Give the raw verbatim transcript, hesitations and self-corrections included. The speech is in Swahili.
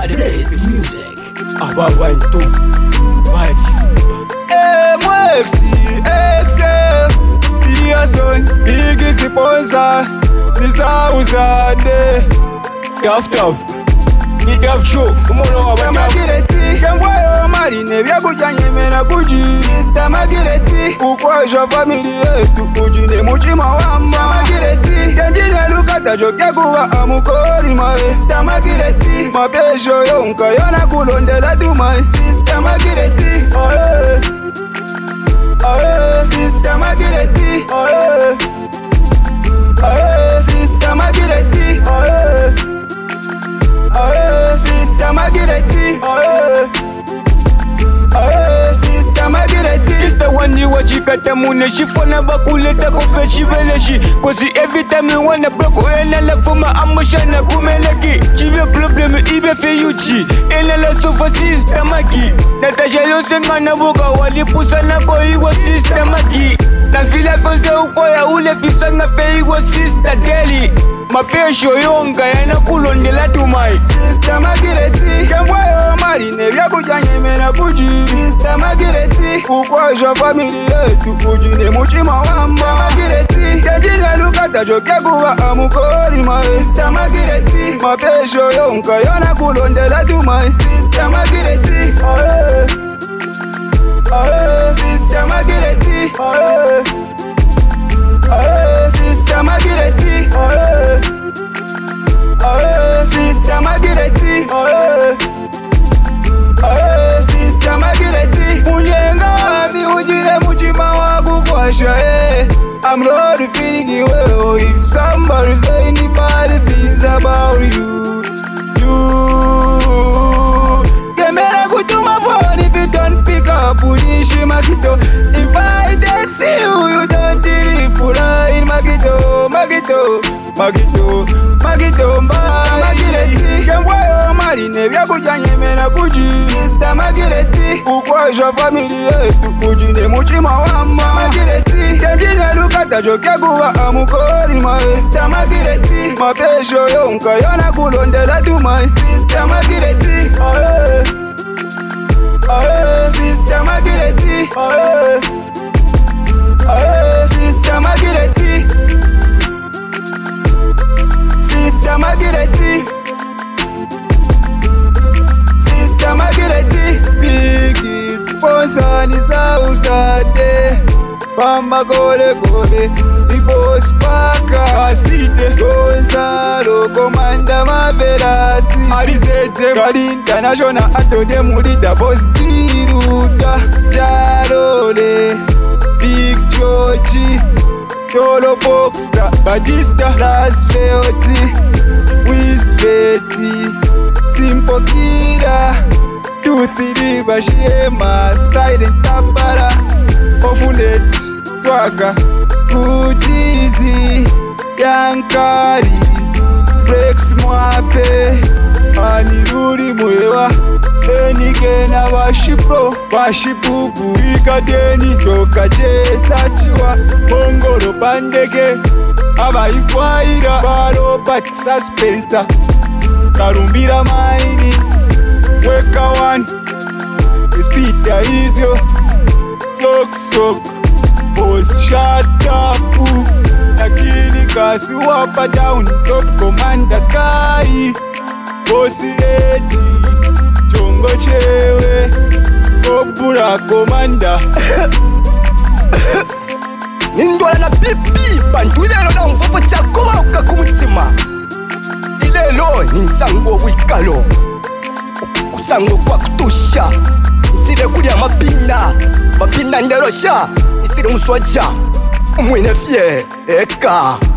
This music. Aba one two. Bye. Eh, moi exi, exe. Dia son, big sponsor. Nisa uzade. Tough tough. Ni tough show. Umono wa banya. Magireti. Kemwayo marine vya kujanye mena kuji. Sister Magireti. Ukwaja family yetu kujine muchima wamba. Magireti. Kenjine lukata joke kuwa amukori ma. Sister Magireti. Mapesho yonka yona kulondela duma. Sister Magireti. Oh yeah. Oh yeah. Sister Magireti. Oh yeah. Oh yeah. Sister Magireti. Oh yeah. Oh yeah, Sister Magireti. Oh yeah. Oh yeah, Sister Magireti. Sister wani wachikata mune shifona bakuleta kofe chibeleshi. Cause every time you wanna broke ena la fuma amushana kumeleki. Chive problem ibe feyuchi. Ena la sofa Sister Magi. Natasha yose ngana boga walipusa na koiwa Sister Magi. Na fila fose ufoya ule fisa nga feiwa Sister Deli. Mapesho yonga yana kulondela tumai. Sister Magireti. Kemwayo marine vya kujanye mena kuji. Sister Magireti. Ukwaja family yetu kujine muchima wamba. Magireti. Kenjine lukata joke kuwa amukori ma. Sister Magireti. Mapesho yonga yana kulondela tumai. Sister Magireti. Oh yeah. Oh yeah. Sister Magireti. Oh yeah. Oh yeah. Sister Magireti. Oh yeah. Oh yeah. Sister Magireti. Oh yeah. Oh yeah. Sister Magireti. Munyenga wapi ujile muchima waku kwasha eh. I'm not feeling you well. If somebody say anybody thinks about you, you Kemera kutuma phone if you don't pick up Unishi Magito. If I text you, you don't reply in Magito, Magito, Magito, Magito, Magireti. Kemwayo marine vya kujanye mena kuji. Sister Magireti. Ukwaja family yetu kujine muchima wamba. Magireti. Kenjine lukata joke kuwa amukori ma. Sister Magireti. Mapesho yonka yona kulondela duma. Sister Magireti. Oh yeah. Oh yeah. Sister Magireti. Oh yeah. Oh yeah. Sister Magireti. Sister Magireti. Sister Magireti. Big sponsor Nisa uzade. Pamba gole gole. The boss paka asite. Gonzalo komanda mavelasi. Alizete Kali international atode mulida boss tiruta. Jarole. Big Georgie. Tolo boxer. Badista. Las Feoti. Wizveti. Simple Kira. Two three Bashema. Silent Sabara. Ofunet. Swagger. Good easy. Yankari. Breaks Mwape. Aniruri mwewa. Enike na washipro. Washipupu ikadeni. Choka je sachiwa. Mongoro pandege. Aba ikwaira. Baro bat suspensa. Karumbira maini. Weka one. Espita izyo. Sok sok. Boss shut up. Lakini kasi wapa down. Top commander sky. Boss ready. Jongo chewe. Kopura commander. Nindwala na pipi. Bantu ilelo na mfofo chakowa ukakumutima. Ilelo ninsango wikalo. Kusango kwa kutusha. Nsire kulia mapina. Mapina nderosha. Nisire muswaja. Mwine fie. Eka.